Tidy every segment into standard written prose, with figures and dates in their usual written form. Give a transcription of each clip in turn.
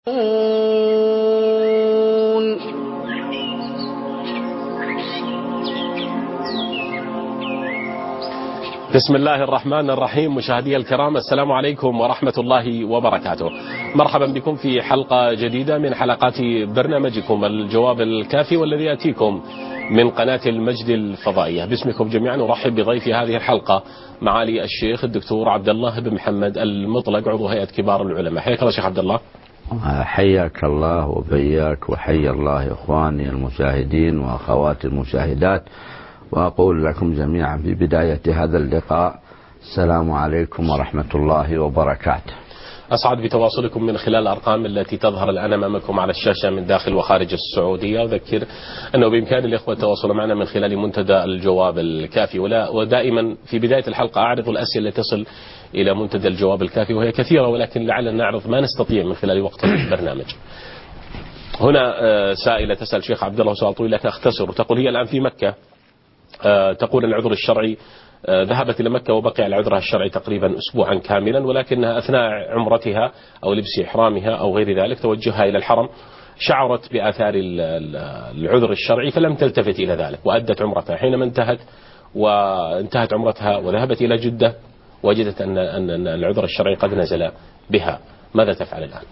بسم الله الرحمن الرحيم. مشاهدي الكرام، السلام عليكم ورحمة الله وبركاته. مرحبا بكم في حلقة جديدة من حلقات برنامجكم الجواب الكافي، والذي يأتيكم من قناة المجد الفضائية. باسمكم جميعا أرحب بضيفي هذه الحلقة معالي الشيخ الدكتور عبد الله بن محمد المطلق، عضو هيئة كبار العلماء. حياك الله شيخ عبد الله. حياك الله وبياك، وحيا الله إخواني المشاهدين وأخواتي المشاهدات، وأقول لكم جميعا في بداية هذا اللقاء السلام عليكم ورحمة الله وبركاته. أسعد بتواصلكم من خلال الأرقام التي تظهر الآن أمامكم على الشاشة من داخل وخارج السعودية. أذكر أنه بإمكان الإخوة التواصل معنا من خلال منتدى الجواب الكافي، ودائما في بداية الحلقة أعرض الأسئلة التي تصل إلى منتدى الجواب الكافي، وهي كثيرة، ولكن لعلنا نعرض ما نستطيع من خلال وقت البرنامج. هنا سائلة تسأل شيخ عبد الله سؤال طويل لكن أختصر، وتقول هي الآن في مكة، تقول العذر الشرعي ذهبت إلى مكة وبقي على عذرها الشرعي تقريبا أسبوعا كاملا، ولكنها أثناء عمرتها أو لبس إحرامها أو غير ذلك توجهها إلى الحرم شعرت بآثار العذر الشرعي فلم تلتفت إلى ذلك وأدت عمرتها. حينما انتهت عمرتها وذهبت إلى جدة وجدت أن العذر الشرعي قد نزل بها، ماذا تفعل الآن؟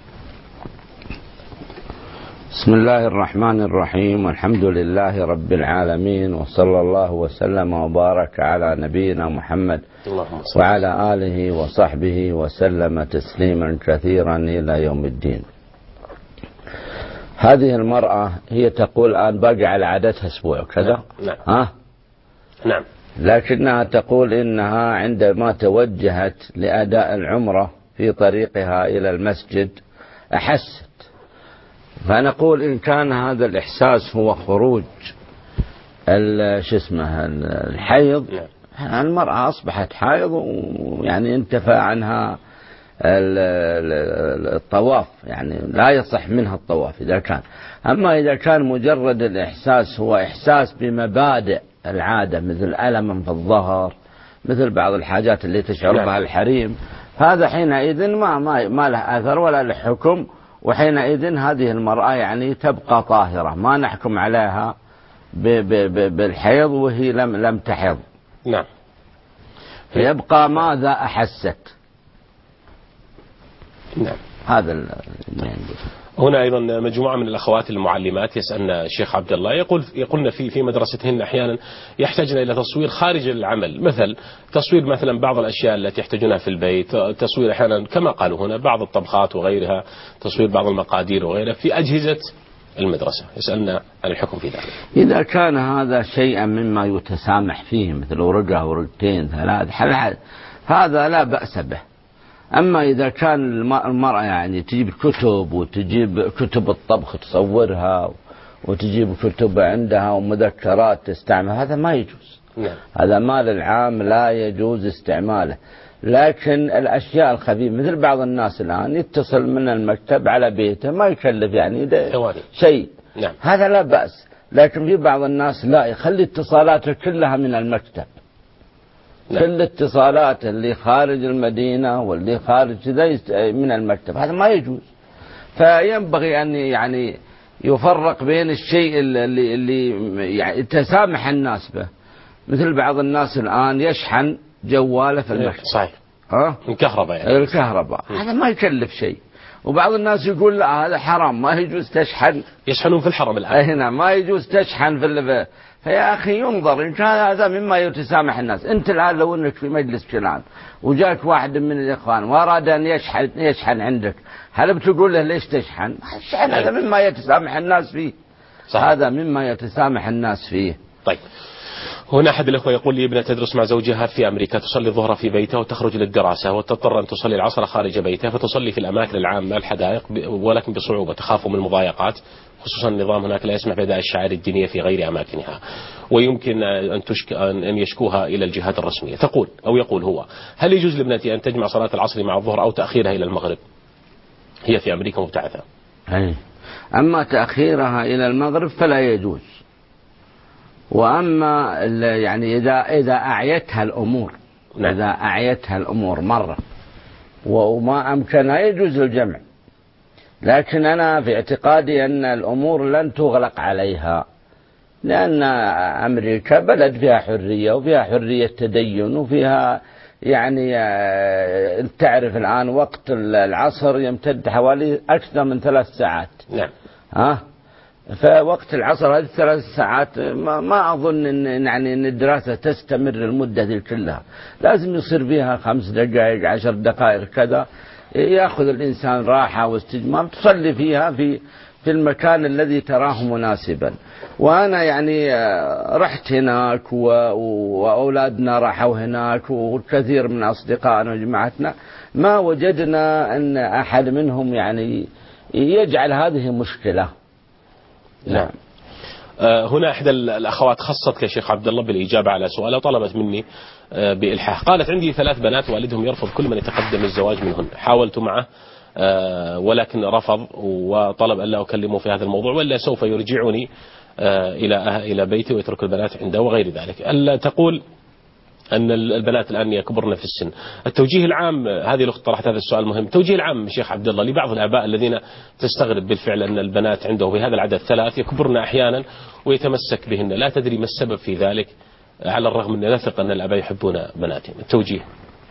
بسم الله الرحمن الرحيم، والحمد لله رب العالمين، وصلى الله وسلم وبارك على نبينا محمد وعلى آله وصحبه وسلم تسليما كثيرا إلى يوم الدين. هذه المرأة هي تقول الآن باقي على عادتها أسبوع كذا. نعم. نعم. لكنها تقول إنها عندما توجهت لأداء العمرة في طريقها إلى المسجد أحست، فنقول إن كان هذا الإحساس هو خروج الحيض، المرأة أصبحت حائض ويعني انتفى عنها الطواف، يعني لا يصح منها الطواف إذا كان. أما إذا كان مجرد الإحساس هو إحساس بمبادئ العادة مثل ألم في الظهر، مثل بعض الحاجات اللي تشعر بها الحريم، هذا حينئذ ما له أثر ولا له حكم، وحينئذ هذه المرأة يعني تبقى طاهرة، ما نحكم عليها بالحيض وهي لم تحض. نعم. فيبقى ماذا أحست. نعم. هذا هنا أيضا مجموعة من الأخوات المعلمات يسألن الشيخ عبد الله، يقولن في مدرستهن أحيانا يحتاجن إلى تصوير خارج العمل، مثل تصوير مثلا بعض الأشياء التي يحتاجونها في البيت، تصوير أحيانا كما قالوا هنا بعض الطبخات وغيرها، تصوير بعض المقادير وغيرها في أجهزة المدرسة. يسألن عن الحكم في ذلك. إذا كان هذا شيئا مما يتسامح فيه مثل ورقة ورقتين ثلاث هذا لا بأس به. أما إذا كان المرأة يعني تجيب كتب وتجيب كتب الطبخ تصورها وتجيب كتب عندها ومذكرات تستعمل، هذا ما يجوز. نعم. هذا مال العام لا يجوز استعماله. لكن الأشياء الخفيفة مثل بعض الناس الآن يتصل من المكتب على بيته ما يكلف يعني شيء. نعم. هذا لا بأس. لكن في بعض الناس لا، يخلي اتصالاته كلها من المكتب. نعم. كل الاتصالات اللي خارج المدينة واللي خارج من المكتب، هذا ما يجوز. فينبغي أن يعني يفرق بين الشيء اللي يعني تسامح الناس به، مثل بعض الناس الآن يشحن جواله في المكتب. صحيح. الكهرباء يعني. الكهرباء هذا ما يكلف شيء. وبعض الناس يقول لا هذا حرام ما يجوز تشحن. يشحنون في الحرم الآن. هنا ما يجوز تشحن في فيا أخي ينظر إن كان هذا مما يتسامح الناس. أنت الآن لو أنك في مجلس فلان وجاك واحد من الإخوان وأراد أن يشحن عندك، هل بتقول له ليش تشحن؟ هذا مما يتسامح الناس فيه. صحيح. هذا مما يتسامح الناس فيه. طيب، هنا أحد الأخوة يقول لي ابنة تدرس مع زوجها في أمريكا، تصلي الظهر في بيتها وتخرج للدراسة وتضطر أن تصلي العصر خارج بيتها، فتصلي في الأماكن العامة الحدائق ولكن بصعوبة، تخاف من المضايقات، خصوصا النظام هناك لا يسمح بأداء الشعائر الدينية في غير أماكنها، ويمكن أن يشكوها إلى الجهات الرسمية. يقول هو هل يجوز لابنتي أن تجمع صلاة العصر مع الظهر أو تأخيرها إلى المغرب؟ هي في أمريكا مبتعثة. أما تأخيرها إلى المغرب فلا يجوز. وأما يعني إذا أعيتها الأمور، نعم. إذا أعيتها الأمور مرة وما أمكنها يجوز الجمع. لكن أنا في اعتقادي أن الأمور لن تغلق عليها، لأن أمريكا بلد فيها حرية وفيها حرية تدين وفيها يعني تعرف الآن وقت العصر يمتد حوالي أكثر من 3 ساعات. نعم. فوقت العصر هذه 3 ساعات ما أظن أن الدراسة تستمر المدة دي كلها، لازم يصير فيها 5 دقائق 10 دقائق كذا، يأخذ الإنسان راحة واستجمام تصلي فيها في المكان الذي تراه مناسبا. وأنا يعني رحت هناك وأولادنا راحوا هناك وكثير من أصدقائنا وجماعتنا ما وجدنا أن أحد منهم يعني يجعل هذه مشكلة. نعم. هنا إحدى الأخوات خصتك يا شيخ عبد الله بالإجابة على سؤال طلبت مني بإلحاح. قالت عندي 3 بنات والدهم يرفض كل من يتقدم الزواج منهن، حاولت معه ولكن رفض وطلب ألا أكلمه في هذا الموضوع ولا سوف يرجعني إلى بيتي ويترك البنات عنده وغير ذلك. ألا تقول أن البنات الآن يكبرن في السن. التوجيه العام، هذه الأخت طرحت هذا السؤال مهم، التوجيه العام شيخ عبد الله لبعض الآباء الذين تستغرب بالفعل أن البنات عنده بهذا العدد 3 يكبرن أحيانا ويتمسك بهن، لا تدري ما السبب في ذلك على الرغم أن نثق أن الآباء يحبون بناتهم. التوجيه.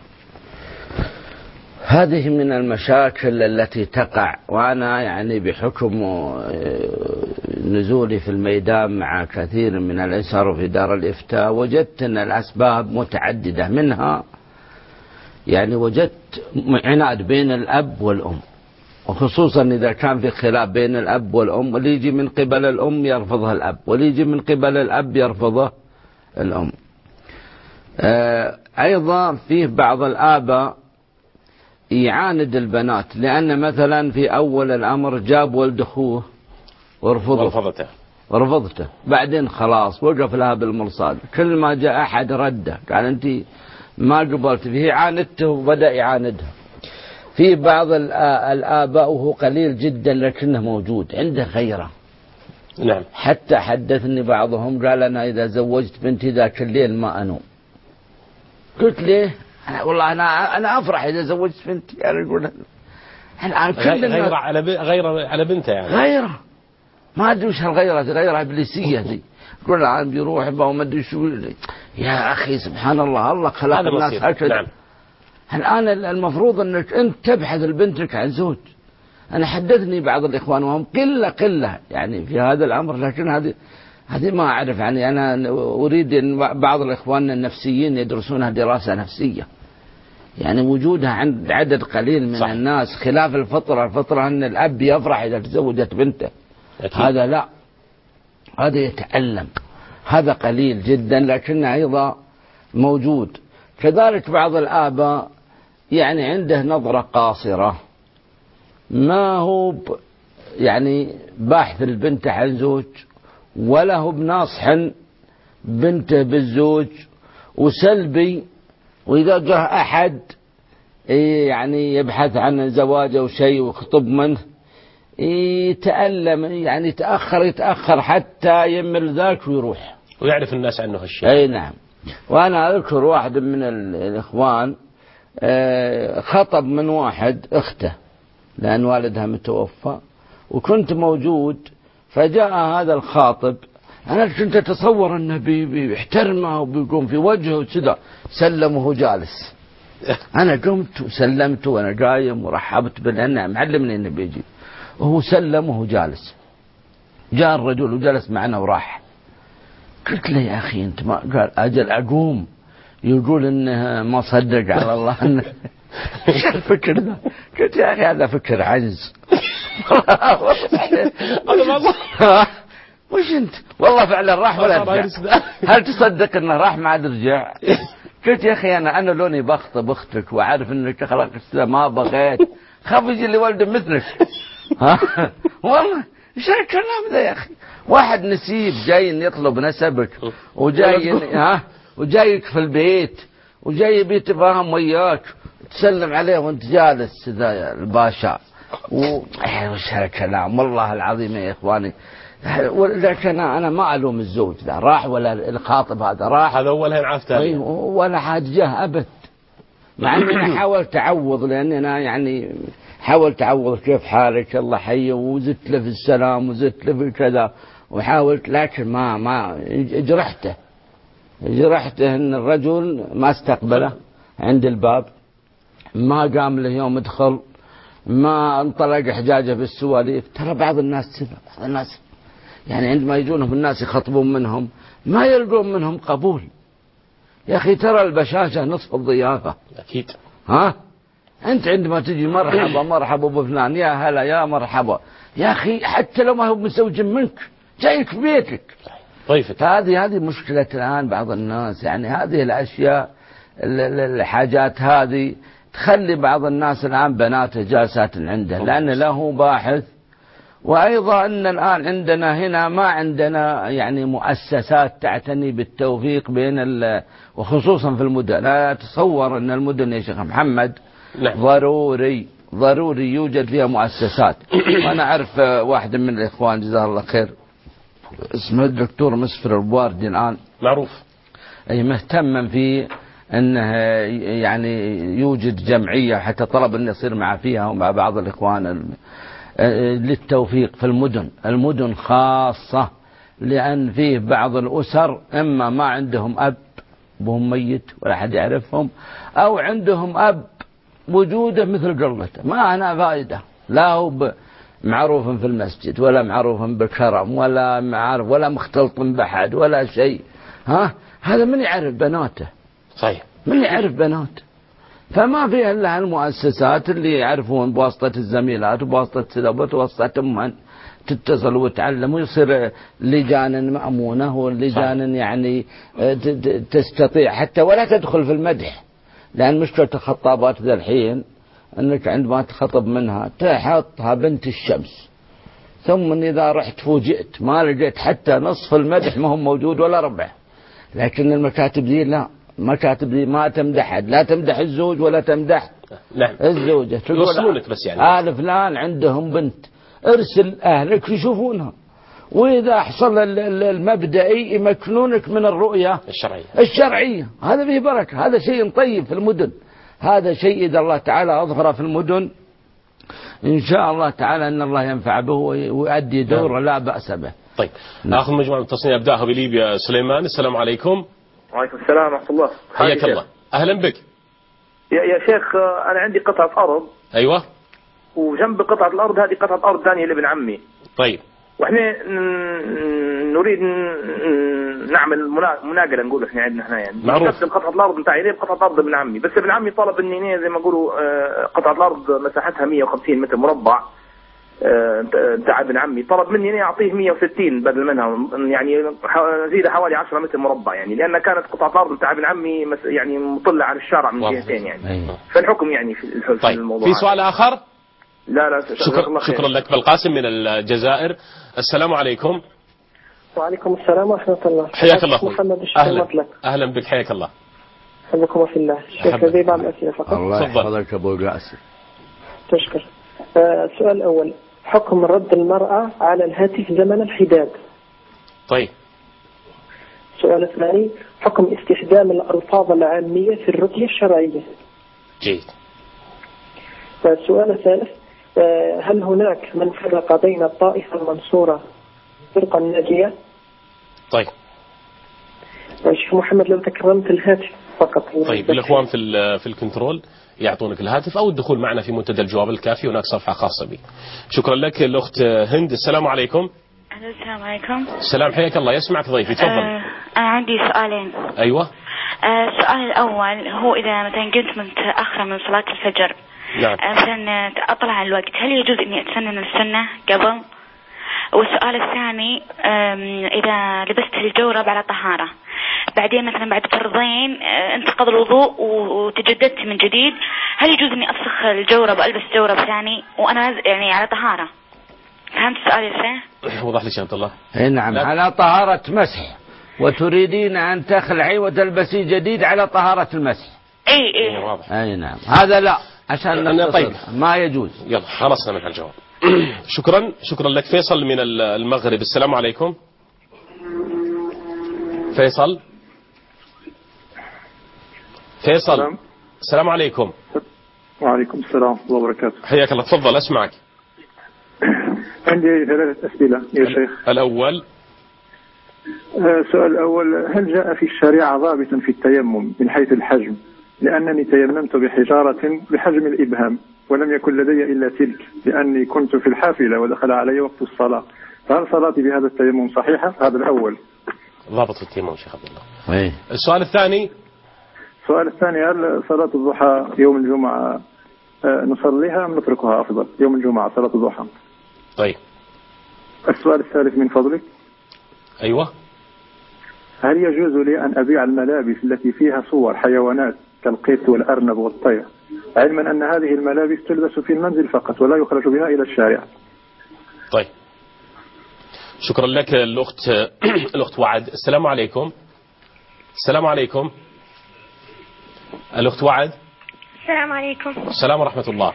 هذه من المشاكل التي تقع، وأنا يعني بحكم نزولي في الميدان مع كثير من الأسر في دار الإفتاء وجدت أن الأسباب متعددة، منها يعني وجدت عناد بين الأب والأم، وخصوصا إذا كان في خلاف بين الأب والأم، واللي يجي من قبل الأم يرفضها الأب واللي يجي من قبل الأب يرفضه الأم. أيضا فيه بعض الآباء يعاند البنات، لأن مثلا في أول الأمر جاب ولد أخوه ورفضته، بعدين خلاص وقف لها بالمرصاد، كل ما جاء أحد رده قال أنت ما قبلت فيه، عاندته وبدأ يعاندها. في بعض الآباء وهو قليل جدا لكنه موجود عنده غيرة. نعم. حتى حدثني بعضهم قال أنا إذا زوجت بنتي ذاك الليل ما أنوم. قلت ليه؟ والله أنا أفرح إذا زوجت بنتي. أنا أقول الآن غيرة على بنته يعني. غيرة ما أدري وش هالغيرة، غيرة إبليسية دي. يقول الآن بيروح وما أدري شو. يا أخي سبحان الله، الله خلق الناس هكذا. نعم. الآن المفروض أنك أنت تبحث لبنتك عن زوج. أنا حدثني بعض الإخوان وهم قلة يعني في هذا الأمر، لكن هذه ما أعرف يعني. أنا أريد أن بعض الإخوان النفسيين يدرسونها دراسة نفسية، يعني وجودها عند عدد قليل من الناس، خلاف الفطرة أن الأب يفرح إذا تزوجت بنته. هذا لا، هذا يتألم، هذا قليل جدا لكنه أيضا موجود. كذلك بعض الآباء يعني عنده نظرة قاصرة، ما هو يعني باحث البنت عن زوج ولا هو بناصح بنته بالزوج، وسلبي، وإذا جاء أحد يعني يبحث عن زواج أو شيء ويخطب منه يتألم، يعني يتأخر حتى يمل ذاك ويروح ويعرف الناس عنه هالشيء. أي نعم. وأنا أذكر واحد من الإخوان خطب من واحد أخته لأن والدها متوفى وكنت موجود، فجاء هذا الخاطب، أنا كنت أتصور أنه بيحترمه وبيقوم في وجهه وكذا، سلمه جالس. أنا قمت وسلمت وأنا قايم ورحبت لأنه معلمني أنه بيجي، وهو سلمه جالس. جاء الرجل وجلس معنا وراح. قلت له يا أخي أنت ما قال أجل أقوم يقول إنه ما صدق على الله إنه إيش الفكر ذا؟ قلت يا أخي هذا فكر عجز. وش أنت؟ والله فعلا راح ولا رجع. هل تصدق إنه راح ما عاد رجع؟ قلت يا أخي أنا لوني بخطب أختك وعارف إنك أخلاق السلام ما بغيت، خاف يجي لي ولد مثلك. والله إيش الكلام ذا يا أخي؟ واحد نسيب جاي يطلب نسبك وجايك في البيت وجاي بيتفاهم وياك تسلم عليه وانت جالس ذا الباشا وش هالكلام. والله العظيم يا إخواني، لكن أنا ما ألوم الزوج ذا راح ولا الخاطب هذا راح، هذا أولها عرفته ولا حاجة جاه أبد، مع أني أنا حاولت أعوض، لأن أنا يعني حاولت أعوض كيف حالك الله حي، وزدت له في السلام وزدت له في كذا، وحاولت، لكن ما جرحته أن الرجل ما استقبله عند الباب، ما قام له يوم ادخل، ما انطلق حجاجه بالسواليف. ترى بعض الناس يعني عندما يجونهم الناس يخطبون منهم ما يلقون منهم قبول. يا أخي ترى البشاشة نصف الضيافة. أكيد. ها أنت عندما تجي مرحبا بفلان، يا هلا يا مرحبا، يا أخي حتى لو ما هو مزوج منك جايك في بيتك ضيفك. هذه مشكلة الآن بعض الناس. يعني هذه الأشياء الحاجات هذه تخلي بعض الناس الآن بناته جالسات عنده، لأن له باحث. وأيضا أن الآن عندنا هنا ما عندنا يعني مؤسسات تعتني بالتوفيق بين وخصوصا في المدن. لا أتصور أن المدن يا شيخ محمد ضروري يوجد فيها مؤسسات. وأنا أعرف واحد من الإخوان جزاه الله خير اسمه الدكتور مسفر البواردي الآن معروف، أي مهتم في أنه يعني يوجد جمعية، حتى طلب أن يصير مع فيها ومع بعض الإخوان للتوفيق في المدن خاصة، لأن فيه بعض الأسر إما ما عندهم أب وهم ميت ولا أحد يعرفهم، أو عندهم أب وجوده مثل قلته، ما أنا فائدة، لا هو معروف في المسجد ولا معروف بالكرم ولا معروف ولا مختلط بأحد ولا شيء. هذا من يعرف بناته؟ صحيح، من يعرف بناته؟ فما فيها إلا المؤسسات اللي يعرفون بواسطة الزميلات وبواسطة سلبات وبواسطة من تتصل وتعلم، ويصير لجان مأمونة ولجان يعني تستطيع حتى ولا تدخل في المدح. لأن مشكلة الخطابات ذا الحين أنك عندما تخطب منها تحطها بنت الشمس، ثم إذا رحت فوجئت ما لقيت حتى نصف المدح ما هو موجود ولا ربع. لكن المكاتب دي لا، المكاتب دي ما تمدح حد، لا تمدح الزوج ولا تمدح الزوجة، تقول لك بس يعني فلان عندهم بنت، ارسل أهلك يشوفونها، وإذا حصل المبدئي يمكنونك من الرؤية الشرعية. هذا فيه بركة، هذا شيء طيب في المدن، هذا شيء إذا الله تعالى أظهر في المدن إن شاء الله تعالى أن الله ينفع به ويؤدي دور لا بأس به. طيب ناخذ مجموعة من التصنيع أبدأها بليبيا. سليمان، السلام عليكم. وعليكم السلام ورحمة الله. حياك الله، أهلا بك. يا شيخ أنا عندي قطعة أرض. أيوة. وجنب قطعة الأرض هذه قطعة أرض ثانية لابن عمي. طيب. وإحنا نريد نعمل مناقلة، نقول إحنا عندنا هنا يعني نستخدم قطعة الأرض نتاعي بقطعة أرض ابن عمي، بس ابن عمي طلب إني زي ما يقولوا قطعة الأرض مساحتها 150 متر مربع نتاع ابن عمي، طلب مني اني اعطيه 160 بدل منها، يعني زيد حوالي 10 متر مربع، يعني لان كانت قطعه الارض نتاع ابن عمي يعني مطلة على الشارع من جهتين يعني. فالحكم يعني في الموضوع. في سؤال اخر؟ لا شكرا لك. بالقاسم من الجزائر، السلام عليكم. وعليكم السلام ورحمة الله. حياك الله محمد. أهلا بك، حياك الله. حياكم في الله. شكرا لي بعض الأسئلة فقط. الله يحفظك أبو قاسم. تشكر. السؤال الأول، حكم رد المرأة على الهاتف زمن الحداد. طيب. السؤال الثاني، حكم استخدام الألفاظ العامية في الرقية الشرعية. جيد. السؤال الثالث، هل هناك من فرق بين الطائفة المنصورة والفرقة الناجية؟ طيب. شيخ محمد لو تكرمت الهاتف فقط. طيب الإخوان في الكنترول يعطونك الهاتف أو الدخول معنا في منتدى الجواب الكافي، هناك صفحة خاصة بي. شكرا لك الأخت هند، السلام عليكم. السلام عليكم. السلام، حياك الله، يسمعك ضيفي، تفضل. أنا عندي سؤالين. أيوة. السؤال الأول هو إذا مثلا كنت متأخرة من صلاة الفجر، نعم، مثلا أطلع على الوقت، هل يجوز إني أتسنن السنة قبل؟ والسؤال الثاني، إذا لبست الجورب على طهارة بعدين مثلا بعد فرضين انتقض الوضوء وتجددت من جديد، هل يجوز اني افسخ الجورب والبس جورب ثاني وانا يعني على طهارة؟ فهمت السؤال يا شيخ؟ وضح لي شاء الله. نعم، على طهارة مسح، وتريدين ان تخلعي وتلبسي جديد على طهارة المسح. اي واضح. اي نعم، هذا لا، عشان طيب ما يجوز. يلا خلصنا من الجواب. شكرا لك. فيصل من المغرب، السلام عليكم. فيصل. السلام عليكم. وعليكم السلام ورحمة الله وبركاته. حياك الله، تفضل أسمعك. عندي 3 أسئلة يا شيخ. الأول، السؤال الأول: هل جاء في الشريعة ضابط في التيمم من حيث الحجم؟ لأنني تيممت بحجارة بحجم الإبهام ولم يكن لدي إلا تلك، لأني كنت في الحافلة ودخل علي وقت الصلاة، فهل صلاتي بهذا التيمم صحيحة؟ هذا الأول. ضابط في التيمم شيخ عبد الله. السؤال الثاني: هل صلاة الضحى يوم الجمعة نصليها أم نتركها أفضل؟ يوم الجمعة صلاة الضحى. طيب. السؤال الثالث من فضلك. أيوة. هل يجوز لي أن أبيع الملابس التي فيها صور حيوانات كالقط والأرنب والطير، علما أن هذه الملابس تلبس في المنزل فقط ولا يخرج بها إلى الشارع؟ طيب، شكرا لك الأخت وعد. السلام عليكم. السلام عليكم. الأخت وعد. السلام عليكم. السلام ورحمة الله.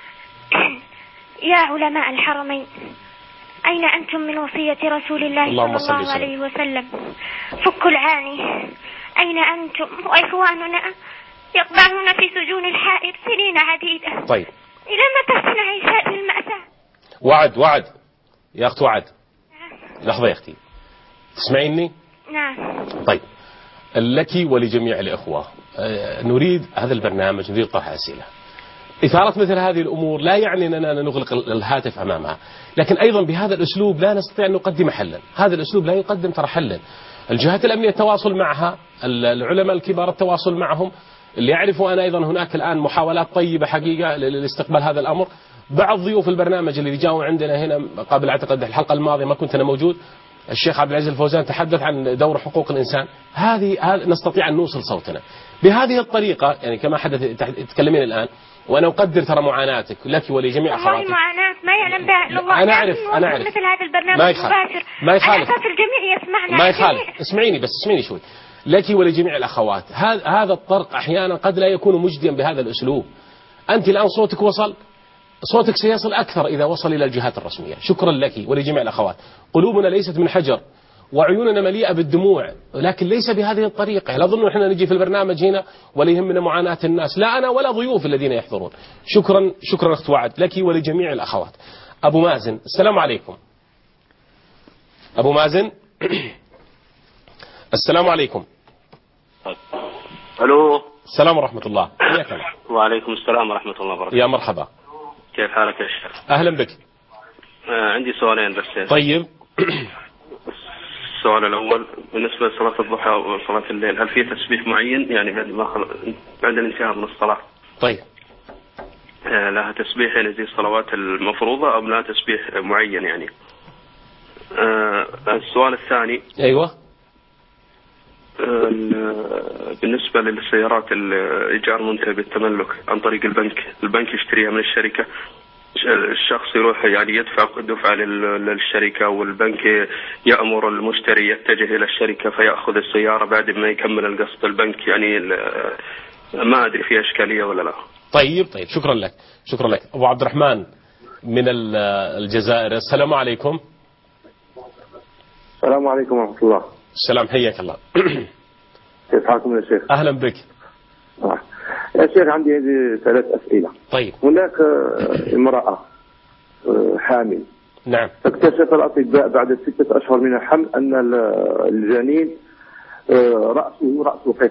يا علماء الحرمين، أين أنتم من وصية رسول الله صلى الله عليه وسلم؟ فكوا العاني. أين أنتم وإخواننا يقبعون في سجون الحائط سنين عديدة؟ طيب، إلى متى سنعيش هذه المأساة؟ وعد يا أخت وعد. لحظة يا أختي، تسمعيني؟ نعم. طيب، لك ولجميع الإخوة، نريد هذا البرنامج، نريد طرح أسئلة. إثارة مثل هذه الأمور لا يعني أننا نغلق الهاتف أمامها، لكن أيضا بهذا الأسلوب لا نستطيع أن نقدم حلا. هذا الأسلوب لا يقدم ترى حلا. الجهات الأمنية التواصل معها، العلماء الكبار التواصل معهم، اللي يعرفوا أنا أيضا هناك الآن محاولات طيبة حقيقة لاستقبال هذا الأمر. بعض ضيوف البرنامج اللي جاءوا عندنا هنا قبل أعتقد الحلقة الماضية، ما كنت أنا موجود، الشيخ عبد العزيز الفوزان تحدث عن دور حقوق الإنسان. هذه نستطيع أن نوصل صوتنا بهذه الطريقة، يعني كما تتكلمين الآن، وأنا أقدر ترى معاناتك لك ولجميع أخواتك. والله معاناة ما يعلم بها إلا الله. أنا أعرف مثل هذا البرنامج مباشر، ما يخالف. على أساس الجميع يسمعنا. ما يخالف. اسمعيني شوي. لك ولجميع الأخوات، هذا الطرق أحيانا قد لا يكون مجديا بهذا الأسلوب. أنت الآن صوتك وصل، صوتك سيصل أكثر إذا وصل إلى الجهات الرسمية. شكرا لك ولجميع الأخوات. قلوبنا ليست من حجر وعيوننا مليئة بالدموع، لكن ليس بهذه الطريقة. لا ظنوا إحنا نجي في البرنامج هنا ولا يهمنا معاناة الناس، لا أنا ولا ضيوف الذين يحضرون. شكرا أخت وعد لك ولجميع الأخوات. أبو مازن، السلام عليكم. أبو مازن. السلام عليكم. ألو. السلام ورحمة الله. حياك الله. وعليكم السلام ورحمة الله وبركاته. يا مرحبا. كيف حالك يا شيخ؟ أهلا بك. عندي سؤالين بس. طيب. السؤال الأول بالنسبة لصلاة الضحى وصلاة الليل، هل في تسبيح معين يعني بعد الانتهاء من الصلاة؟ طيب. لها تسبيح يعني زي الصلوات المفروضة أو لها تسبيح معين يعني؟ السؤال الثاني. أيوة. بالنسبة للسيارات الإيجار منتهي بالتملك عن طريق البنك يشتريها من الشركة، الشخص يروح يعني يدفع دفعة للشركة، والبنك يأمر المشتري يتجه إلى الشركة فيأخذ السيارة بعد ما يكمل القسط البنك، يعني ما أدري فيها إشكالية ولا لا. طيب شكرا لك. أبو عبد الرحمن من الجزائر، السلام عليكم. السلام عليكم ورحمة الله. السلام، حياك الله. كيف حالكم يا شيخ؟ أهلا بك. يا شيخ عندي 3 أسئلة. طيب. هناك امرأة حامل. نعم. فاكتشف الأطباء بعد 6 أشهر من الحمل أن الجنين رأسه قط.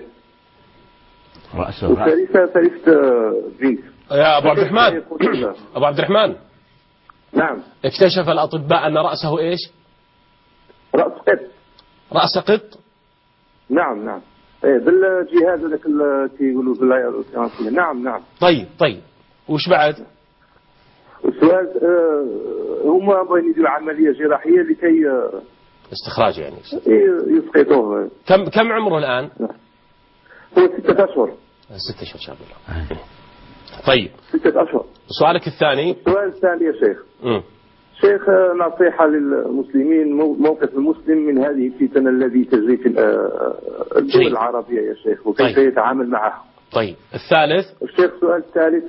ثالثة جنس. يا أبو عبد الرحمن. نعم. اكتشف الأطباء أن رأسه إيش؟ رأس قط. رأس قط؟ نعم. بالجهاز ذاك اللي يقولوا بالله. نعم. طيب وش بعد؟ السؤال هما بغيو يديروا عملية جراحية لكي استخراج يعني يسقطوه. كم عمره الآن؟ هو 6 أشهر. 6 أشهر شاء الله. طيب 6 أشهر. سؤالك الثاني. السؤال الثاني يا شيخ. شيخ، نصيحة للمسلمين، موقف المسلم من هذه الفتن الذي تجري في الدول العربية يا شيخ، وكيف يتعامل معها. طيب الثالث. الشيخ السؤال الثالث،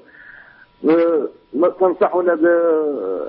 تنصحنا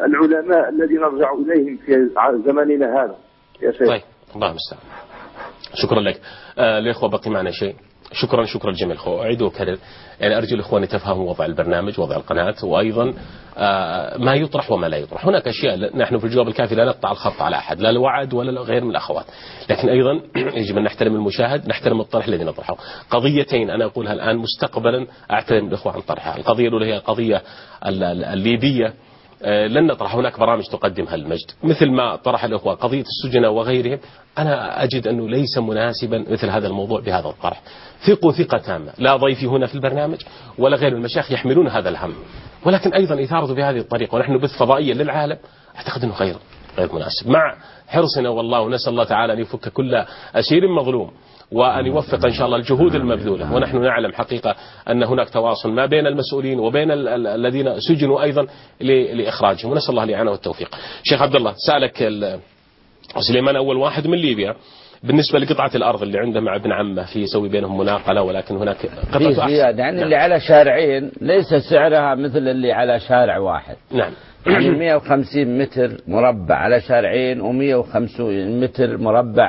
بالعلماء الذي نرجع إليهم في زماننا هذا يا شيخ. طيب الله المستعان. شكرا لك. الإخوة بقي معنا شيء. شكرا الجميع الأخوة. أعيد وأكرر، يعني أرجو الإخوان يتفهموا وضع البرنامج، وضع القناة، وأيضا ما يطرح وما لا يطرح. هناك أشياء نحن في الجواب الكافي لا نقطع الخط على أحد، لا الوعد ولا غير من الأخوات، لكن أيضا يجب أن نحترم المشاهد، نحترم الطرح الذي نطرحه. قضيتين أنا أقولها الآن مستقبلا أعترم الإخوة عن طرحها. القضية الأولى هي القضية الليبية، لن نطرح، هناك برامج تقدمها المجد مثل ما طرح الأخوة قضية السجناء وغيرهم. أنا أجد أنه ليس مناسبا مثل هذا الموضوع بهذا الطرح. ثقوا ثقة تامة، لا ضيفي هنا في البرنامج ولا غير المشايخ يحملون هذا الهم، ولكن أيضا إثارته بهذه الطريقة ونحن نبث فضائيا للعالم، أعتقد أنه غير مناسب، مع حرصنا والله، ونسأل الله تعالى أن يفك كل أسير مظلوم، وأن يوفق إن شاء الله الجهود المبذولة. ونحن نعلم حقيقة أن هناك تواصل ما بين المسؤولين وبين الذين سجنوا أيضا لإخراجهم، ونسأل الله الإعانة والتوفيق. شيخ عبد الله، سألك سليمان أول واحد من ليبيا بالنسبة لقطعة الأرض اللي عنده مع ابن عمه في يسوي بينهم مناقلة، ولكن هناك قطعة زيادة، يعني اللي على شارعين ليس سعرها مثل اللي على شارع واحد. نعم. يعني 150 متر مربع على شارعين، و150 متر مربع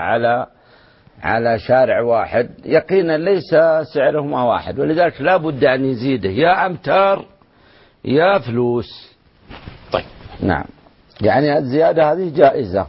على شارع واحد، يقينا ليس سعرهما واحد، ولذلك لا بد أن يزيده يا أمتار يا فلوس. طيب. نعم، يعني الزيادة هذه جائزة.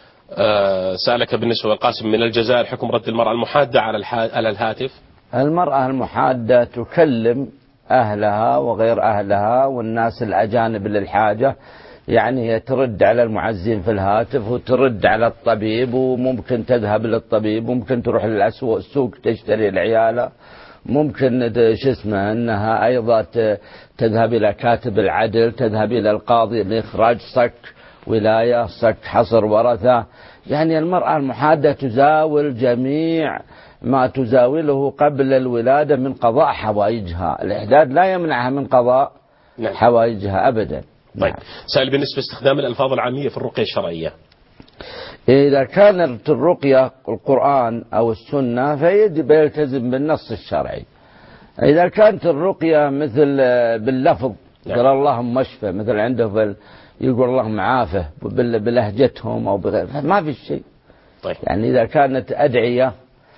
سألك بالنسبة للقاسم من الجزائر حكم رد المرأة المحادة على الهاتف. المرأة المحادة تكلم أهلها وغير أهلها والناس الأجانب للحاجة، يعني هي ترد على المعزين في الهاتف، وترد على الطبيب، وممكن تذهب للطبيب، ممكن تروح للسوق تشتري العيالة، ممكن أنها أيضا تذهب إلى كاتب العدل، تذهب إلى القاضي لإخراج صك ولاية، صك حصر ورثة. يعني المرأة المحادة تزاول جميع ما تزاوله قبل الولادة من قضاء حوائجها. الإحداد لا يمنعها من قضاء حوائجها أبدا. طيب. سائل بالنسبة لاستخدام الألفاظ العامية في الرقية الشرعية. إذا كانت الرقية القرآن أو السنة فيجب يلتزم بالنص الشرعي. إذا كانت الرقية مثل باللفظ، قال اللهم مشفى، مثل عنده يقول اللهم عافه بلهجتهم أو بغير، ما في شيء. طيب. يعني إذا كانت أدعية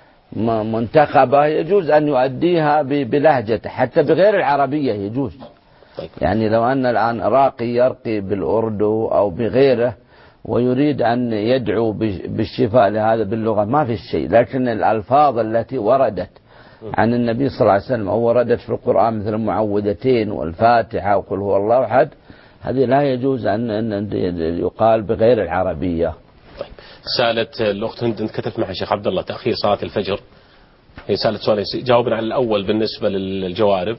منتخبة يجوز أن يؤديها بلهجته، حتى بغير العربية يجوز. طيب. يعني لو أن الآن راقي يرقي بالأردو أو بغيره ويريد أن يدعو بالشفاء لهذا باللغة ما في شيء، لكن الألفاظ التي وردت عن النبي صلى الله عليه وسلم أو وردت في القرآن مثل المعوذتين والفاتحة وقل هو الله أحد، هذه لا يجوز أن يقال بغير العربية. طيب. سألت الأخت هند، كتبت مع الشيخ عبد الله تأخير صلاة الفجر، هي سألت سؤالين، جاوبنا على الأول بالنسبة للجوارب.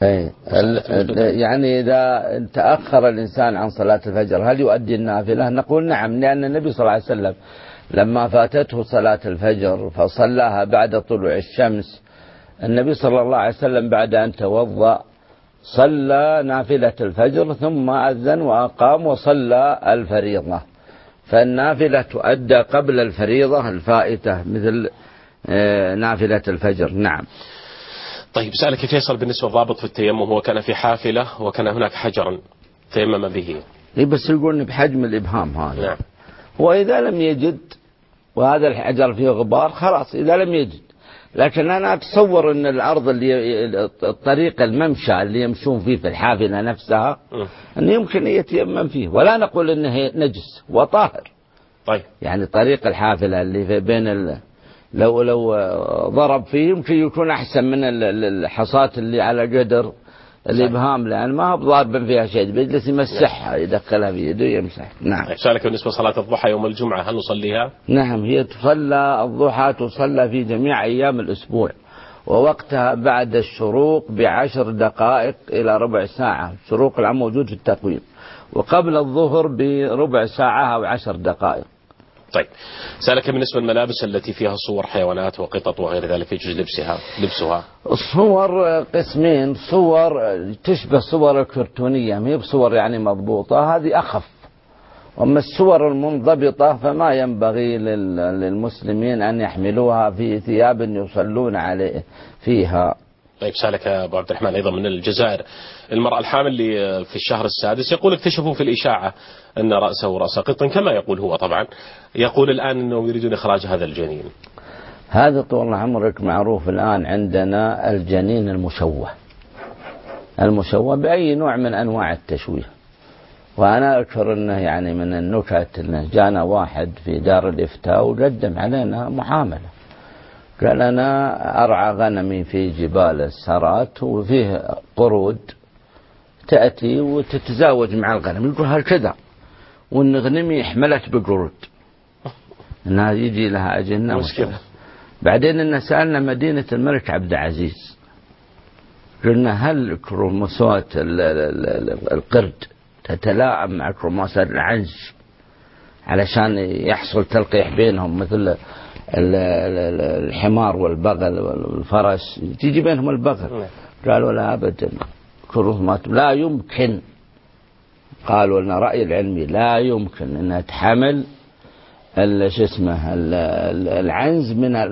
يعني إذا تأخر الإنسان عن صلاة الفجر هل يؤدي النافلة؟ نقول نعم، لأن النبي صلى الله عليه وسلم لما فاتته صلاة الفجر فصلاها بعد طلوع الشمس، النبي صلى الله عليه وسلم بعد أن توضأ صلى نافلة الفجر ثم أذن وأقام وصلى الفريضة، فالنافلة تؤدى قبل الفريضة الفائتة مثل نافلة الفجر. نعم. طيب. سألك فيصل بالنسبة للضابط في التيمم، هو كان في حافلة وكان هناك حجرا تيمم به. بس يقولون بحجم الإبهام هذا. نعم. وإذا لم يجد وهذا الحجر فيه غبار خلاص إذا لم يجد، لكن أنا أتصور أن الأرض الطريق الممشى اللي يمشون فيه في الحافلة نفسها أنه يمكن يتيمم فيه، ولا نقول أنه نجس وطاهر. طيب. يعني طريق الحافلة اللي في بين لو ضرب فيه يمكن يكون أحسن من الحصاة اللي على قدر الإبهام، لأن ما هو ضاربا فيها شيء، بيجلس يمسحها يدخلها في يده يمسح. نعم. سألك بالنسبة لصلاة الضحى يوم الجمعة هل نصليها؟ نعم، هي تصلى الضحى تصلى في جميع أيام الأسبوع، ووقتها بعد الشروق ب10 دقائق إلى ربع ساعة، الشروق العام موجود في التقويم، وقبل الظهر بربع ساعة أو 10 دقائق. طيب. سألك بالنسبة للملابس التي فيها صور حيوانات وقطط وغير ذلك يجوز لبسها؟ الصور قسمين، صور تشبه صور الكرتونية، ما هي بصور يعني مضبوطة، هذه أخف، وأما الصور المنضبطة فما ينبغي للمسلمين أن يحملوها في ثياب يصلون عليه فيها. طيب. سألك أبو عبد الرحمن أيضا من الجزائر، المرأة الحامل اللي في الشهر السادس يقول اكتشفوا في الإشاعة أن رأسه رأس قط كما يقول هو، طبعا يقول الآن أنهم يريدون إخراج هذا الجنين. هذا طول عمرك معروف الآن عندنا الجنين المشوه بأي نوع من أنواع التشويه. وأنا أذكر أنه يعني من النكت أنه جانا واحد في دار الإفتاء وقدم علينا محاملة، قال أنا أرعى غنمي في جبال السرات وفيه قرود تأتي وتتزاوج مع الغنم، يقول هكذا، وأن غنمي حملت بقرود أنها يجي لها أجنة مشكلة. بعدين أن سألنا مدينة الملك عبد العزيز، قلنا هل كروموسومات القرد تتلائم مع كروموسومات العنز علشان يحصل تلقيح بينهم مثل الحمار والبغل والفرس تيجي بينهم البغل؟ قالوا لا أبدا، كروموسومات لا يمكن، قالوا لنا رأي العلمي لا يمكن أنها تحمل العنز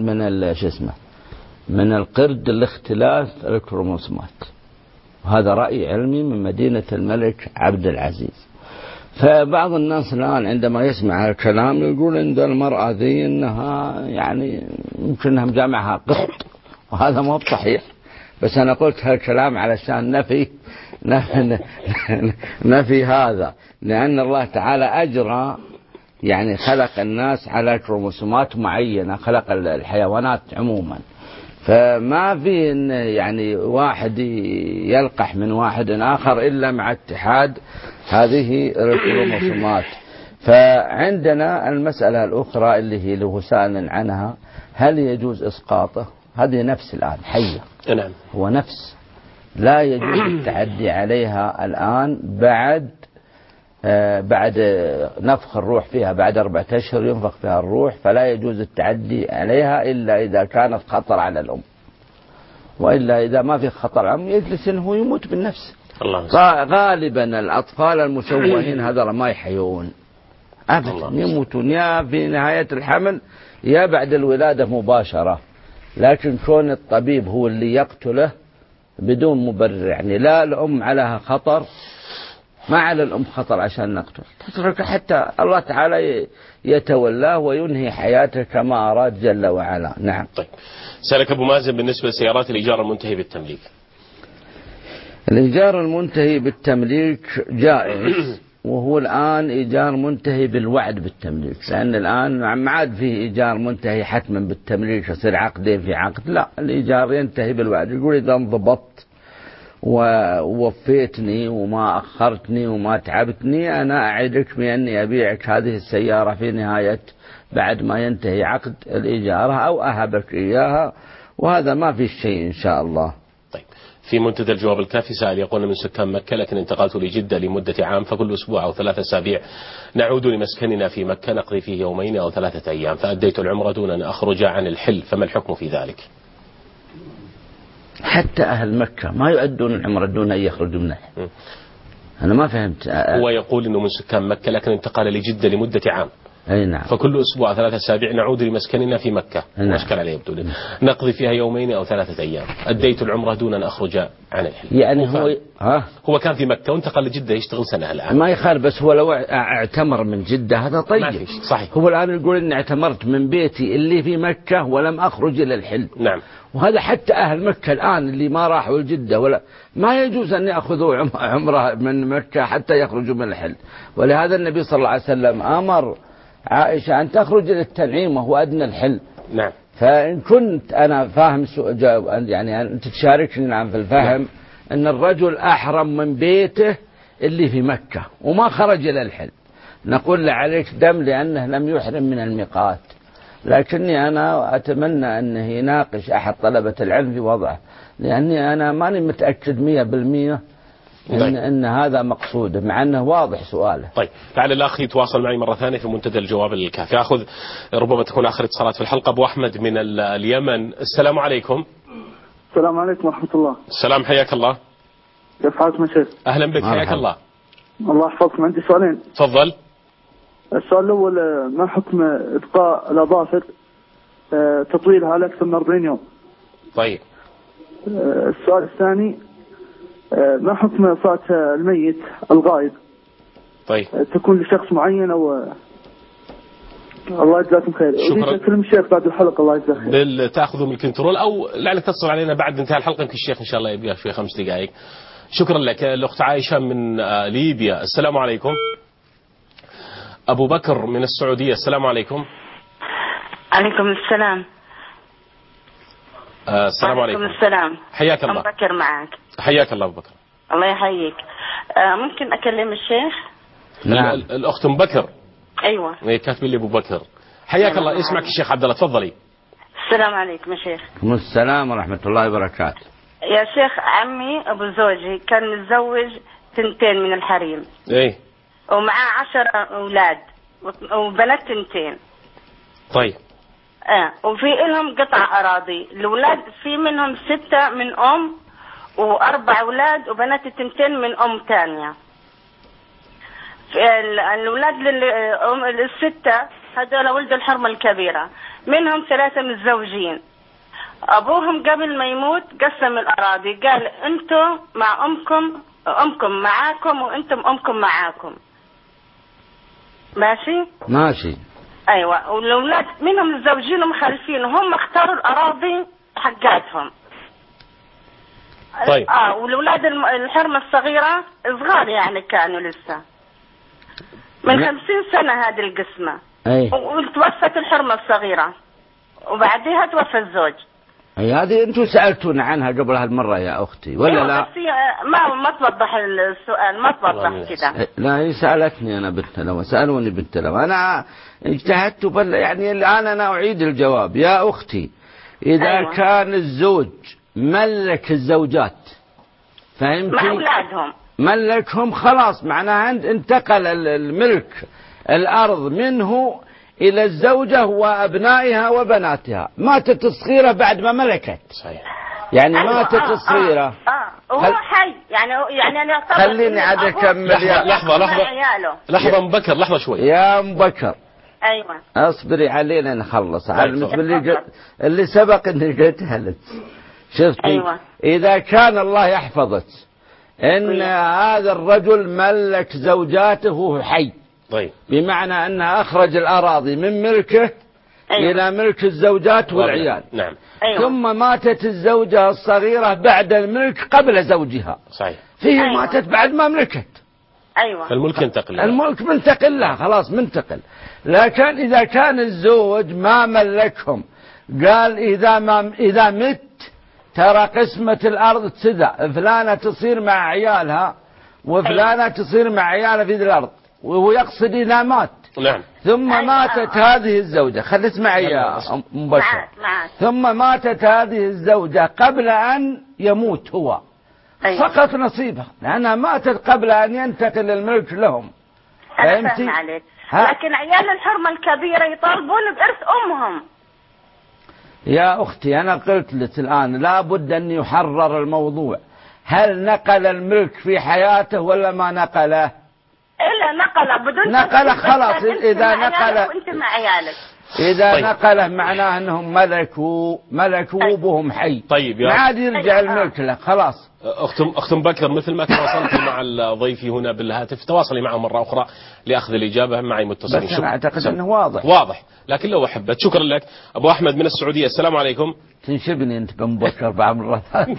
من القرد لاختلاف الكروموسومات. وهذا رأي علمي من مدينة الملك عبد العزيز. فبعض الناس الآن عندما يسمع الكلام يقول عند المرأة ذي إنها يعني يمكن أنها مجامعها قط، وهذا مو صحيح. بس أنا قلت هالكلام علشان نفي هذا، لأن الله تعالى أجرى يعني خلق الناس على كروموسومات معينة، خلق الحيوانات عموما، فما في إن يعني واحد يلقح من واحد آخر إلا مع اتحاد هذه الكروموسومات. فعندنا المسألة الأخرى اللي هي له سائل عنها، هل يجوز إسقاطه؟ هذه نفس الآن حية، نعم، هو نفس لا يجوز التعدي عليها الآن بعد نفخ الروح فيها، بعد 4 أشهر ينفخ فيها الروح، فلا يجوز التعدي عليها إلا إذا كانت خطر على الأم، وإلا إذا ما في خطر على الأم يجلس إنه يموت بالنفس. غالبا الأطفال المشوهين هذا ما يحيون أبدا، يموتون يا في نهاية الحمل يا بعد الولادة مباشرة. لكن كون الطبيب هو اللي يقتله بدون مبرر، يعني لا الأم عليها خطر، ما على الأم خطر عشان نقتل، تترك حتى الله تعالى يتولاه وينهي حياته كما أراد جل وعلا. نعم. طيب، سألك أبو مازن بالنسبة لسيارات الإيجار المنتهي بالتمليك. الإيجار المنتهي بالتمليك جائز، وهو الآن إيجار منتهي بالوعد بالتمليك، لأن الآن ما عاد فيه إيجار منتهي حتما بالتمليك يصير عقدين في عقد، لا، الإيجار ينتهي بالوعد. يقول إذا انضبطت ووفيتني وما أخرتني وما تعبتني أنا أعدك بأني أبيعك هذه السيارة في نهاية بعد ما ينتهي عقد الإيجار، أو أهبك إياها، وهذا ما في شيء إن شاء الله. طيب، في منتدى الجواب الكافي سائل يقول من سكان مكة لكن انتقلت لجدة لمدة عام، فكل أسبوع أو 3 أسابيع نعود لمسكننا في مكة نقضي فيه 2 أو 3 أيام، فأديت العمرة دون أن أخرج عن الحل، فما الحكم في ذلك؟ حتى أهل مكة ما يؤدون العمرة دون أن يخرجوا منها. أنا ما فهمت. هو يقول إنه من سكان مكة لكن انتقل لجدة لمدة عام. أي نعم. فكل أسبوع 3 أسابيع نعود لمسكننا في مكة. نعم. مشكل عليه يبدو لي. نقضي فيها 2 أو 3 أيام. أديت العمرة دون أن أخرج عن الحل. يعني هو كان في مكة وانتقل لجدة يشتغل سنة الآن. ما يخالف، بس هو لو اعتمر من جدة هذا طيب. ما فيش. صحيح. هو الآن يقول إني اعتمرت من بيتي اللي في مكة ولم أخرج إلى الحل. نعم. وهذا حتى أهل مكة الآن اللي ما راحوا الجدة ولا ما يجوز أن يأخذوا عمرة من مكة حتى يخرجوا من الحل. ولهذا النبي صلى الله عليه وسلم أمر عائشة أن تخرج للتنعيم وهو أدنى الحل. نعم. فإن كنت أنا فاهم يعني أنت تشاركني نعم في الفهم. نعم. أن الرجل أحرم من بيته اللي في مكة وما خرج إلى الحل، نقول له عليك دم لأنه لم يحرم من الميقات. لكني أنا أتمنى أنه يناقش أحد طلبة العلم في وضعه، لأني أنا ماني متأكد 100% إن هذا مقصوده، مع أنه واضح سؤاله. طيب، تعال الأخ يتواصل معي مرة ثانية في منتدى الجواب الكافي. أخذ ربما تكون آخر اتصالات في الحلقة. أبو أحمد من اليمن، السلام عليكم. السلام عليكم ورحمة الله. السلام، حياك الله. كيف حالك مشيخ؟ أهلا بك، حياك الله. الله يحفظكم. عندي سؤالين. تفضل. السؤال الأول، ما حكم إبقاء الأظافر تطويلها لأكثر من 40 يوم؟ طيب. السؤال الثاني، ما حكم صلاة الميت الغائب؟ طيب. تكون لشخص معين أو الله يجزاكم خير. شكرا. أكلم الشيخ بعد الحلقة الله يجزاك خير. تأخذوا من الكنترول أو لعلك تتصل علينا بعد انتهاء الحلقة، يمكن الشيخ إن شاء الله يبقى في 5 دقائق. شكرا لك. الأخت عائشة من ليبيا. السلام عليكم. أبو بكر من السعودية. السلام عليكم. عليكم السلام. السلام عليكم. السلام. حياك الله. أبو بكر معك. حياك الله أبو بكر. الله يحييك. ممكن أكلم الشيخ؟ نعم. الأخت أم بكر. أيوة. كاتب لي أبو بكر. حياك الله. اسمعك الشيخ عبد الله، تفضلي. السلام عليكم يا شيخ. السلام ورحمة الله وبركاته. يا شيخ، عمي أبو زوجي كان متزوج 2 من الحريم. إيه. ومعاه 10 أولاد وبنات 2. طيب. وفي لهم قطع أراضي. الأولاد في منهم 6 من أم، و4 أولاد وبنات 2 من أم ثانية. الأولاد ال6 هذول ولد الحرمة الكبيرة، منهم 3 متزوجين. أبوهم قبل ما يموت قسم الأراضي، قال أنتم مع أمكم معاكم وأنتم أمكم معاكم. ماشي. أيوة. والأولاد منهم متزوجين ومخلفين، وهم اختاروا الأراضي حقاتهم. طيب. والأولاد الحرمة الصغيرة صغار يعني كانوا لسه من 50 سنة هذه القسمة. وتوفت الحرمة الصغيرة وبعدها توفى الزوج. هذه انتم سألتون عنها قبل هالمرة يا أختي ولا لا؟ ما توضح السؤال، ما توضح كده. لا، هي سألتني أنا بنت لو، سألوني بنت لو، أنا اجتهدت يعني الآن أنا أعيد الجواب يا أختي. إذا كان الزوج ملك الزوجات، فهمتي؟ مع أولادهم ملكهم، خلاص معناها انتقل الملك الأرض منه إلى الزوجة وأبنائها وبناتها. ماتت الصغيرة بعد ما ملكت. صحيح. يعني ماتت الصغيرة. وهو حي يعني أنا خليني عاد أكمل. لحظة أم بكر، لحظة شوي يا أم بكر. أيوة. أصبري علينا نخلص. اللي سبق إني قلتها لك. شفتي؟ أيوة. إذا كان الله يحفظك إن هذا الرجل ملك زوجاته وهو حي. طيب. بمعنى أنه أخرج الأراضي من ملكه إلى ملك الزوجات والعيال. نعم. ثم ماتت الزوجة الصغيرة بعد الملك قبل زوجها. صحيح. فيه ماتت بعد ما ملكت. أيوة. الملك ينتقل. الملك منتقل لها، خلاص منتقل. لكن إذا كان الزوج ما ملكهم، قال إذا مت ترى قسمة الأرض تسدى، فلانة تصير مع عيالها وفلانة تصير مع عيالها في ذي الأرض، وهو يقصد إذا مات. نعم. ثم ماتت هذه الزوجة، خلي اسمعي يا أم بكر. ثم ماتت هذه الزوجة قبل أن يموت هو. فقط نصيبها، لأنها ماتت قبل أن ينتقل الملك لهم. فهمتي؟ لكن عيال الحرمة الكبيرة يطالبون بإرث أمهم. يا أختي أنا قلت لك الآن لابد أن يحرر الموضوع. هل نقل الملك في حياته ولا ما نقله؟ إلا نقله بدون نقله، خلاص. إذا نقله وأنت مع عيالك. إذا طيب. نقله معناه أنهم ملكوا وبهم حي. طيب. ما عاد يرجع الملك له، خلاص. أختم بكر، مثل ما تواصلت مع ضيفي هنا بالهاتف، تواصلي معه مرة أخرى لأخذ الإجابة. معي متصلين. بس أنا أعتقد أنه واضح، لكن لو أحبت. شكرا لك. أبو أحمد من السعودية. السلام عليكم. تنشبني أنت بأم بكر بعض مرات.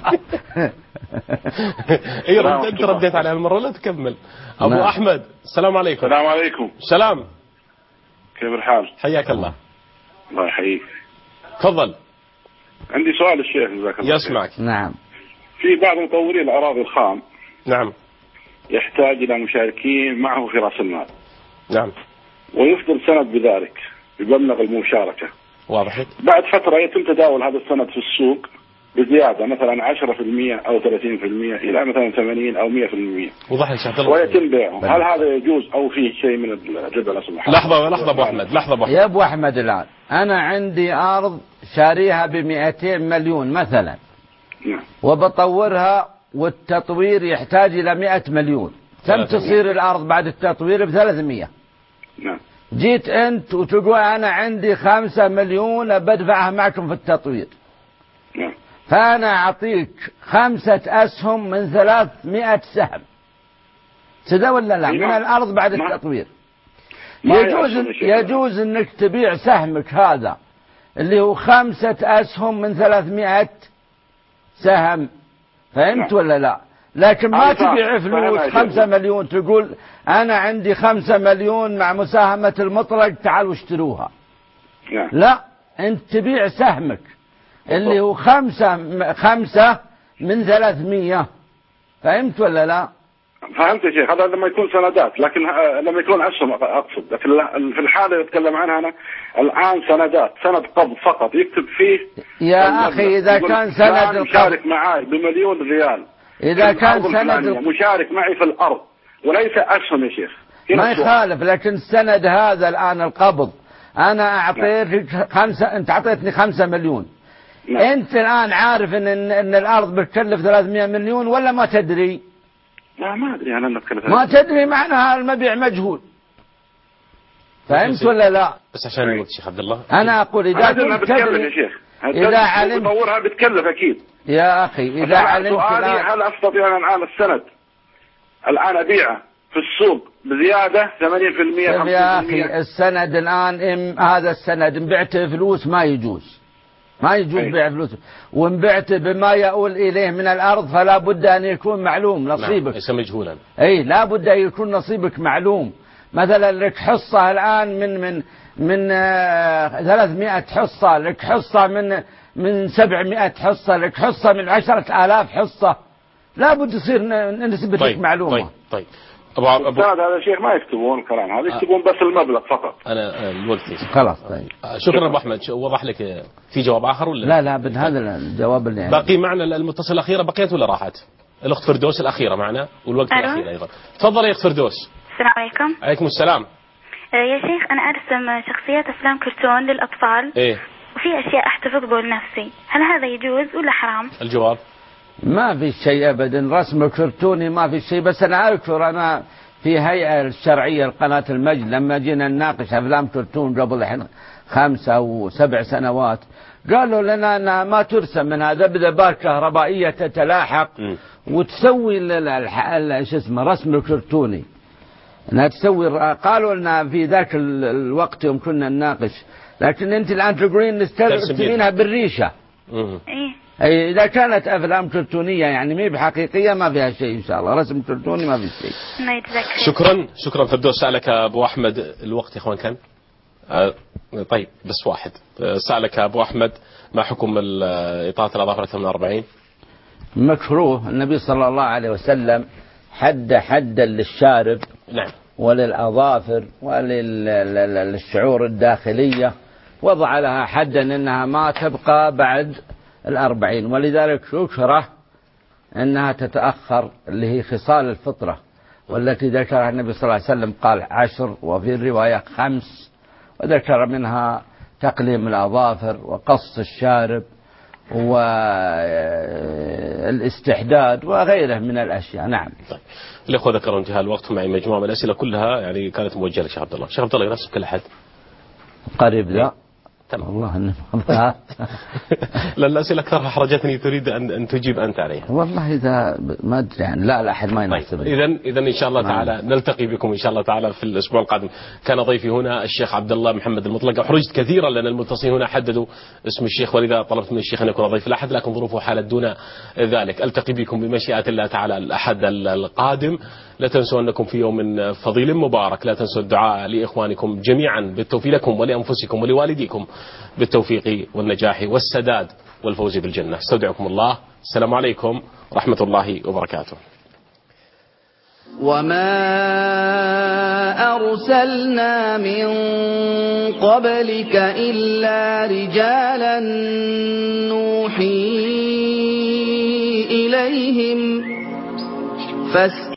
أنت رديت على المرة، لا تكمل. أبو أحمد السلام عليكم. السلام عليكم. السلام. كيف الحال؟ حياك الله. الله يحييك. تفضل. عندي سؤال الشيخ جزاك الله. يسمعك. نعم. في بعض مطوري الأراضي الخام. نعم. يحتاج إلى مشاركين معه في رأس المال. نعم. ويفضل سند بذلك بمبلغ المشاركة. واضح. بعد فترة يتم تداول هذا السند في السوق بزيادة، مثلا 10% أو 30% إلى مثلا 80 أو 100%. ويتم بيعه. هل هذا يجوز أو فيه شيء من الربا لا سمح الله؟ لحظة أبو أحمد. يا أبو أحمد، الآن أنا عندي أرض شاريها ب200 مليون مثلا. نعم. وبطورها والتطوير يحتاج إلى 100 مليون. كم تصير الأرض بعد التطوير؟ ب300. نعم. جيت أنت وتقول أنا عندي 5 مليون بدفعها معكم في التطوير. نعم. فأنا أعطيك 5 أسهم من 300 سهم. كذا ولا لا؟ من الأرض بعد التطوير. يجوز انك تبيع سهمك هذا اللي هو 5 أسهم من 300 سهم، فهمت ولا لا؟ لكن ما تبيع فلوس 5 مليون تقول أنا عندي 5 مليون مع مساهمة المطلق تعالوا اشتروها. لا، أنت تبيع سهمك اللي هو 5 من 300. فهمت ولا لا؟ فهمت يا شيخ. هذا لما يكون سندات، لكن لما يكون أسهم أقصد. في الحالة اللي أتكلم عنها أنا الآن سندات، سند قبض فقط يكتب فيه يا أخي إذا كان سند القبض مشارك معي ب1,000,000 ريال، إذا كان سند مشارك معي في الأرض وليس أسهم يا شيخ، ما يخالف. لكن السند هذا الآن القبض أنا أعطيتك 5، أنت أعطيتني 5 مليون. أنت الآن عارف إن الأرض بتكلف 300 مليون ولا ما تدري؟ لا ما أدري أنا ما تدري، معناها المبيع مجهول. فهمت ولا لا؟ بس عشان الوقت شيخ عبد الله أنا أقول إذا كنت تدري يا شيخ، إذا علمت تطورها بتكلف أكيد يا أخي. إذا علمت هل أستطيع الآن السند الآن أبيعه في السوق بزيادة 80% 50%؟ يا أخي السند الآن هذا السند إن بعته فلوس ما يجوز بيع فلوس، وإن بعته بما يؤول إليه من الأرض فلا بد أن يكون معلوم نصيبك. ليس مجهولا. لا بد أن يكون نصيبك معلوم. مثلا لك حصة الآن من 300 حصة، لك حصة من 700 حصة، لك حصة من 10,000 حصة. لا بد يصير نسبتك معلومة. طيب هذا شيء ما يكتبون الكلام هذا، يكتبون بس المبلغ فقط. أنا الوقت خلاص. طيب شكرا أبو أحمد. وضح لك في جواب آخر ولا لا هذا الجواب اللي باقي معنا. المتصل الأخيرة بقيت ولا راحت؟ الأخت فردوس الأخيرة معنا والوقت الأخير أيضا. تفضل يا أخت فردوس. السلام عليكم. عليكم السلام. يا شيخ أنا أرسم شخصيات أفلام كرتون للأطفال وفي أشياء أحتفظ به لنفسي، هل هذا يجوز ولا حرام؟ الجواب ما في شيء أبدا، رسم كرتوني ما في شيء. بس أنا أذكر أنا في هيئة الشرعية لقناة المجد لما جينا نناقش أفلام كرتون قبل 5 أو 7 سنوات قالوا لنا أنها ما ترسم من هذا، بدبات كهربائية تتلاحق وتسوي رسم الكرتوني أنها تسوي. قالوا لنا في ذاك الوقت يوم كنا نناقش، لكن أنت الآن تقولين نستخدمينها بالريشة. إذا كانت أفلام كرتونية يعني مي بحقيقية ما فيها شيء إن شاء الله، رسم كرتوني ما في شيء. شكرا فردوس. سألك أبو أحمد الوقت يا إخوان كان طيب بس واحد. سألك أبو أحمد ما حكم إطالة الأظافر أكثر من 40؟ مكروه. النبي صلى الله عليه وسلم حدا للشارب نعم وللأظافر وللشعور الداخلية، وضع لها حدا أنها ما تبقى بعد 40، ولذلك يكره أنها تتأخر اللي هي خصال الفطرة والتي ذكرها النبي صلى الله عليه وسلم قال 10 وفي الرواية 5، وذكر منها تقليم الأظافر وقص الشارب والاستحداد وغيره من الأشياء. نعم. طيب الأخوة ذكروا انتهاء الوقت، معي مجموعة من الأسئلة كلها يعني كانت موجهة لشيخ عبد الله. شيخ عبد الله يناسب كل أحد قريب ذا تمام. والله لا الأسئلة أكثرها حرجتني، تريد أن تجيب أنت عليها. والله إذا ما أدري يعني لا أحد ما يناسب. إذا إن شاء الله تعالى نلتقي بكم إن شاء الله تعالى في الأسبوع القادم. كان ضيفي هنا الشيخ عبد الله محمد المطلق. أحرجت كثيرا لأن المتصلين هنا حددوا اسم الشيخ، ولذا طلبت من الشيخ أن يكون ضيف الأحد، لكن ظروفه حالت دون ذلك. ألتقي بكم بمشيئة الله تعالى الأحد القادم. لا تنسوا أنكم في يوم فضيل مبارك، لا تنسوا الدعاء لإخوانكم جميعا بالتوفيق لكم ولأنفسكم ولوالديكم بالتوفيق والنجاح والسداد والفوز بالجنة. استودعكم الله. السلام عليكم ورحمة الله وبركاته. وما أرسلنا من قبلك إلا رجالا نوحي إليهم